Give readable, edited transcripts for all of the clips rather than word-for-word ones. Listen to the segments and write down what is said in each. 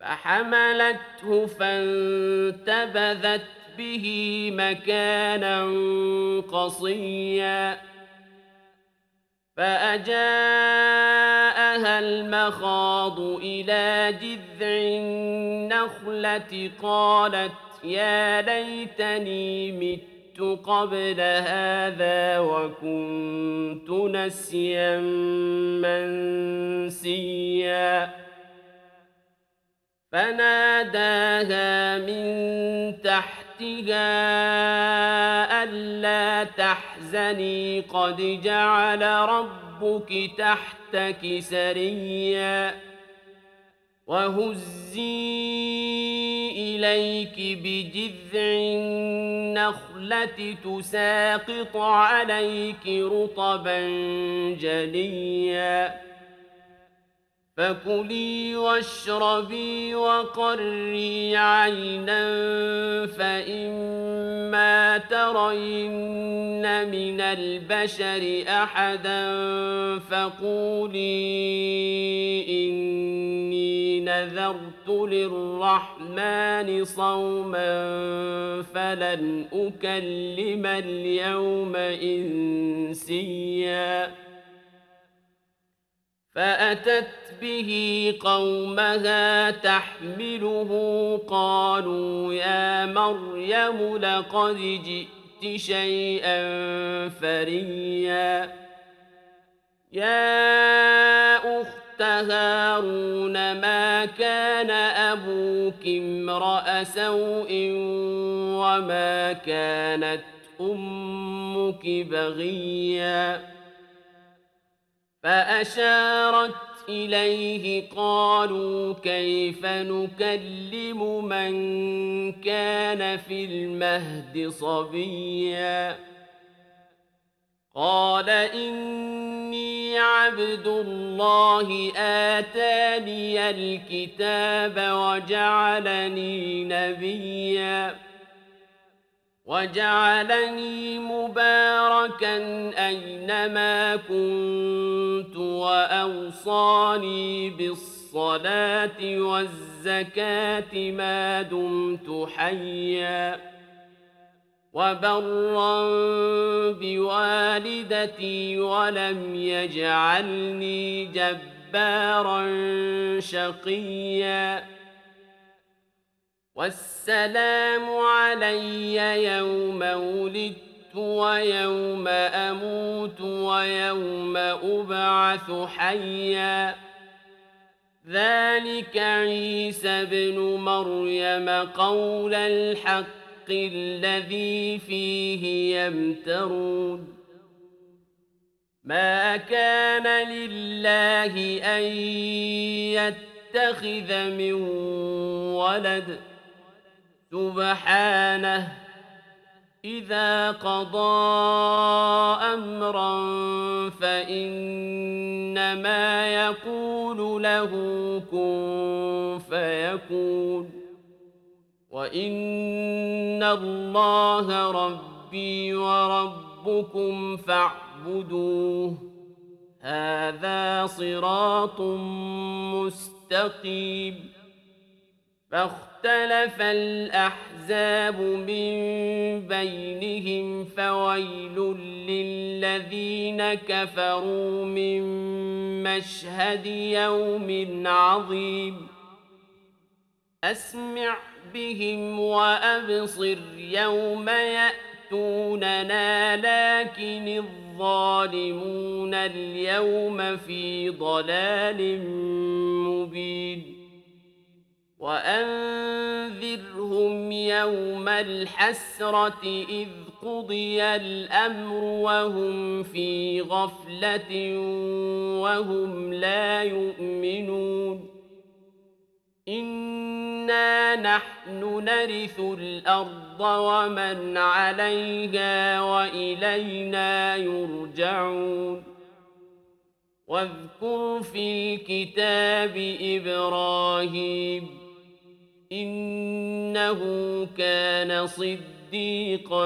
فحملته فانتبذت به مكانا قصيا فأجاءها المخاض إلى جذع النخلة قالت يا ليتني مت قبل هذا وكنت نسيا منسيا فناداها من تحتها ألا تحزني قد جعل ربك تحتك سريا وهزي إليك بجذع النخلة تساقط عليك رطبا جنيا فكلي واشربي وقري عينا فإما ترين من البشر أحدا فقولي إني نذرت للرحمن صوما فلن أكلم اليوم إنسيا فأتت به قومها تحمله قالوا يا مريم لقد جئت شيئا فريا يا أخت هارون ما كان أبوك امرأ سوء وما كانت أمك بغيا فأشارت إليه قالوا كيف نكلم من كان في المهد صبيا قال إني عبد الله آتاني الكتاب وجعلني نبيا وجعلني مباركا أينما كنت وأوصاني بالصلاة والزكاة ما دمت حيا وبرا بوالدتي ولم يجعلني جبارا شقيا والسلام علي يوم ولدت ويوم أموت ويوم أبعث حيا ذلك عيسى بن مريم قول الحق الذي فيه يمترون ما كان لله أن يتخذ من ولد سبحانه إذا قضى أمرا فإنما يقول له كن فيكون وإن الله ربي وربكم فاعبدوه هذا صراط مستقيم فاختلف الأحزاب من بينهم فويل للذين كفروا من مشهد يوم عظيم أسمع بهم وأبصر يوم يأتوننا لكن الظالمون اليوم في ضلال مبين وأنذرهم يوم الحسرة إذ قضي الأمر وهم في غفلة وهم لا يؤمنون إنا نحن نرث الأرض ومن عليها وإلينا يرجعون واذكر في الكتاب إبراهيم إنه كان صديقا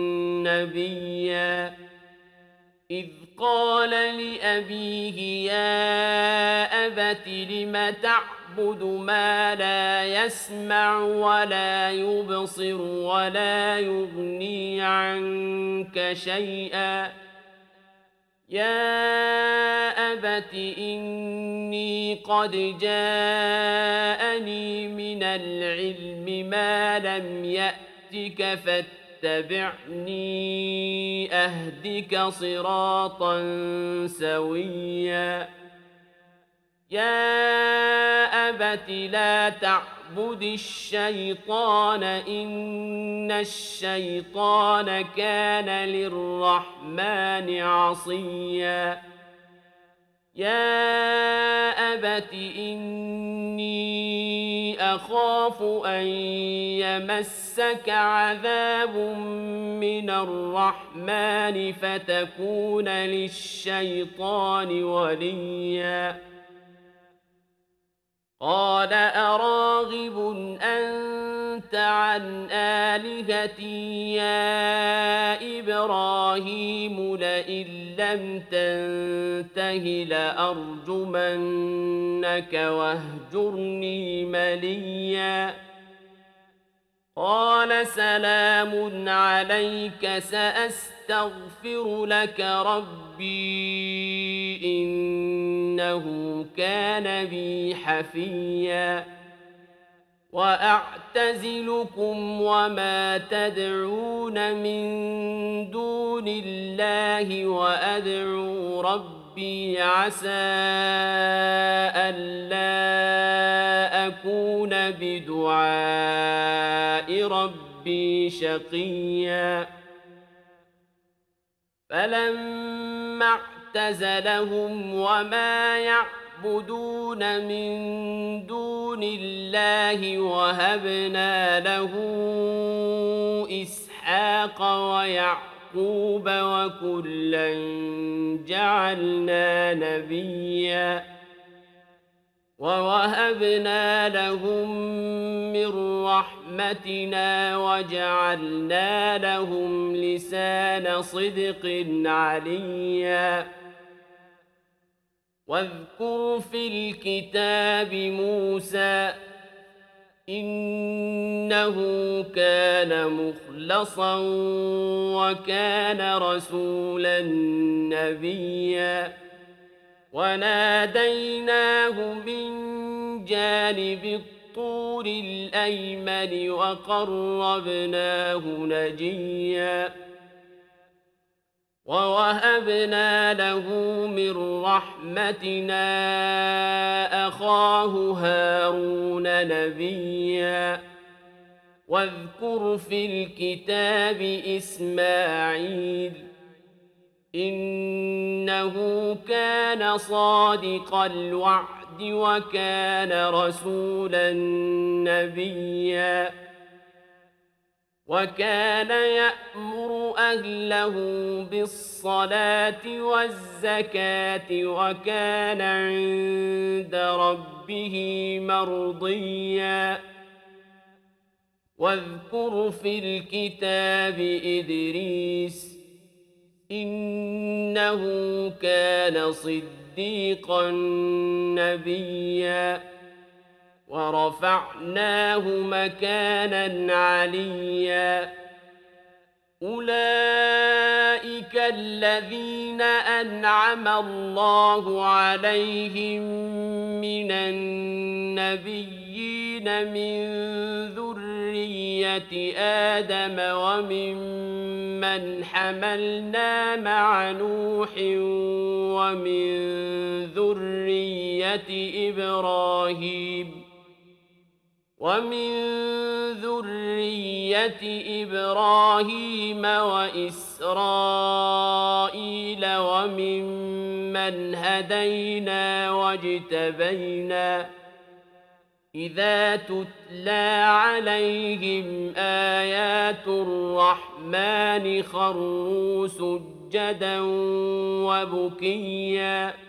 نبيا إذ قال لأبيه يا أبت لم تعبد تعبد ما لا يسمع ولا يبصر ولا يغني عنك شيئا يا أبت إني قد جاءني من العلم ما لم يأتك فاتبعني أهدك صراطا سويا يا أبت لا تعبد الشيطان إن الشيطان كان للرحمن عصيا يا أبت إني أخاف أن يمسك عذاب من الرحمن فتكون للشيطان وليا قال أراغب أنت عن آلهتي يا إبراهيم لئن لم تنته لأرجمنك واهجرني مليا قال سلام عليك سأستغفر لك ربي إنه كان بي حفيا وأعتزلكم وما تدعون من دون الله وأدعو ربي عسى ألا أكون بدعاء ربي شقيا فلما اعتزلهم وما يعبدون من دون الله وهبنا له إسحاق ويعقوب وكلا جعلنا نبيا ووهبنا لهم من رحمتنا وجعلنا لهم لسان صدق عليا واذكر في الكتاب موسى إنه كان مخلصا وكان رسولا نبيا وناديناه من جانب الطور الأيمن وقربناه نجيا ووهبنا له من رحمتنا أخاه هارون نبيا واذكر في الكتاب إسماعيل إنه كان صادق الوعد وكان رسولا نبيا وكان يأمر أهله بالصلاة والزكاة وكان عند ربه مرضيا واذكر في الكتاب إدريس إنه كان صديقا نبيا ورفعناه مكانا عليا أولئك الذين أنعم الله عليهم من النبيين من ذرية آدم وممن حملنا مع نوح ومن ذرية إبراهيم وإسرائيل وممن هدينا واجتبينا إذا تتلى عليهم آيات الرحمن خروا سجدا وبكيا